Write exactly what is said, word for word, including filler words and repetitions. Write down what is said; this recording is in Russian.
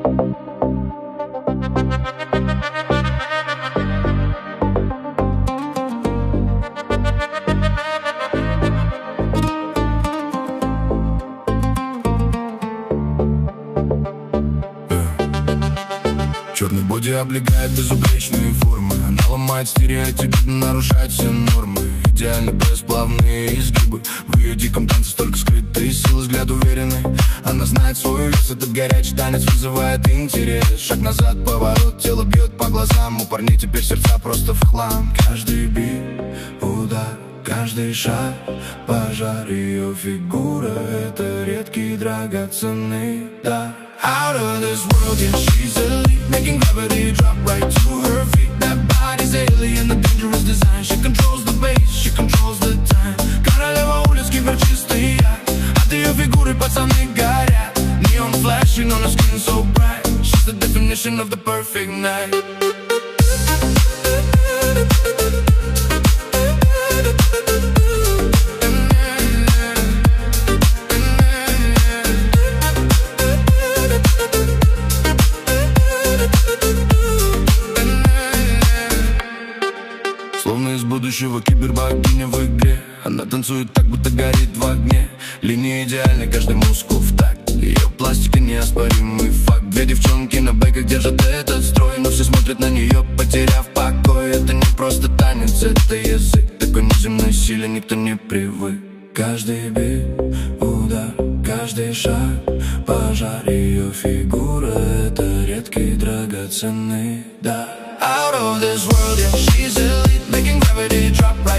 Черный боди облегает безупречные формы. Она ломает стереотипы, нарушает все нормы. Идеально бесплавные изгибы. В ее диком танце столько скрытой силы, взгляд уверенный. Она знает свой вес, этот горячий танец вызывает интерес. Шаг назад, поворот, тело бьет по глазам. У парней теперь сердца просто в хлам. Каждый бит, удар, каждый шаг, пожар. Ее фигура — это редкий драгоценный дар. Out of this world, yeah, she's elite, making gravity drop right to her feet. That body's alien, the dangerous design. She controls the bass, she controls the time. Королева улиц, киберчистый я. От ее фигуры пацаны горят. Neon flashing on her skin so bright. She's the definition of the perfect night. Словно из будущего кибербогиня в игре. Она танцует так, будто горит в огне. Линия идеальна, каждый мускул в такт. Ее пластика неоспоримый факт. Две девчонки на байках держат этот строй, но все смотрят на нее, потеряв покой. Это не просто танец, это язык. Такой неземной силе никто не привык. Каждый бит, удар, каждый шаг, пожар. Ее фигура — это редкий драгоценный дар. Out of this world, yeah, she's elite, making gravity drop right